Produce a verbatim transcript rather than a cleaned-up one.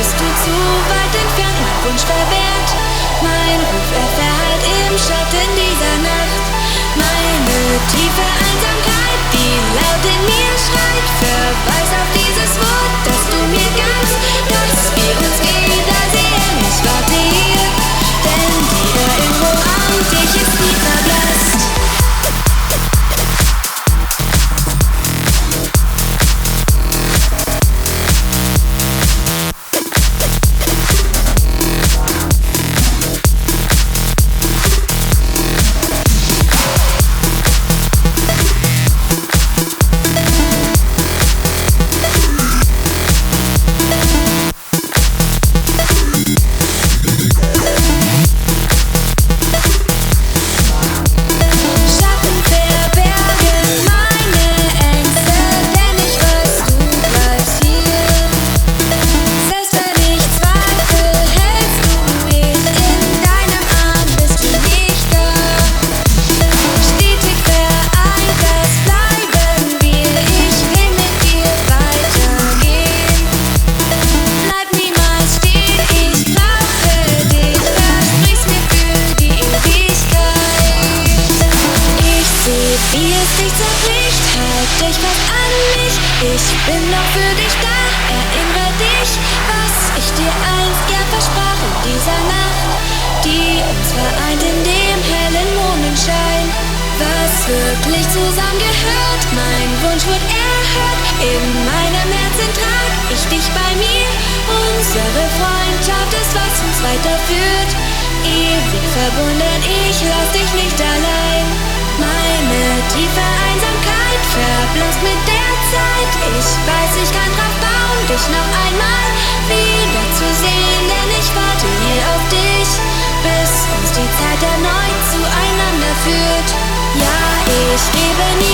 bist du zu weit entfernt, mein Wunsch verwehrt. Mein Ruf erfährt im Schatten dieser Nacht. Meine tiefe Einsamkeit, die laut in mir schreit, verweis auf dieses Wort, das du mir gabst, dass wir uns wiedersehen. Ich warte hier, denn die Erinnerung an dich ist nie verblasst. Ich bin noch für dich da, erinnere dich, was ich dir einst gern versprach in dieser Nacht, die uns vereint in dem hellen Mondenschein. Was wirklich zusammengehört, mein Wunsch wird erhört, in meinem Herzen trag ich dich bei mir. Unsere Freundschaft ist, was uns weiterführt, ewig verbunden, ich lass dich nicht allein. Meine tiefe Einsamkeit verblasst mit der Zeit. Ich weiß, ich kann drauf bauen, dich noch einmal wieder zu sehen, denn ich warte hier auf dich, bis uns die Zeit erneut zueinander führt. Ja, ich gebe nie